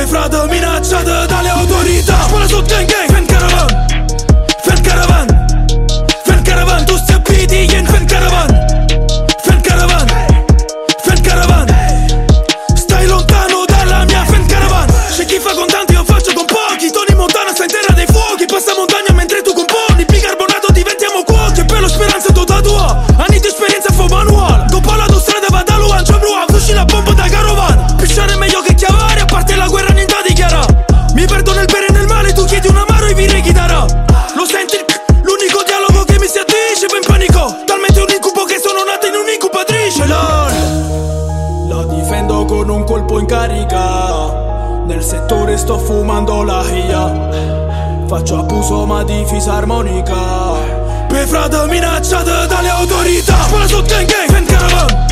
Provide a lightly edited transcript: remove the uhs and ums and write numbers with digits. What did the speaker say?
pe frate minacciate dalle autorità. Spara su gang gang, fan caravan, fan caravan, fan caravan. Tu stai abiti in fan caravan, fan caravan, fan caravan. Stai lontano dalla mia fan caravan. C'è chi fa con tanti, io faccio con pochi. Tony Montana sta in terra dei fuochi. Passa montagna mentre tu componi. Bicarbonato diventiamo cuochi. E per lo speranza tutta tua. Anni di esperienza fa manuale. Dopo l'autostrada va da Luan, c'è Bruan, fuci la bomba da Carovan. Pisciare è meglio che chiavare, a parte la guerra niente da dichiarare. Mi perdo nel bene e nel male, tu chiedi un amaro e vi reghi darà. Lo senti l'unico dialogo che mi si addice, poi in panico. Talmente un incubo che sono nata in un'incubatrice. La difendo con un colpo in carica. Nel settore sto fumando la hia. Faccio abuso ma di fisarmonica. Per frate minacciate dalle autorità. Spara su gang gang, fan caravan,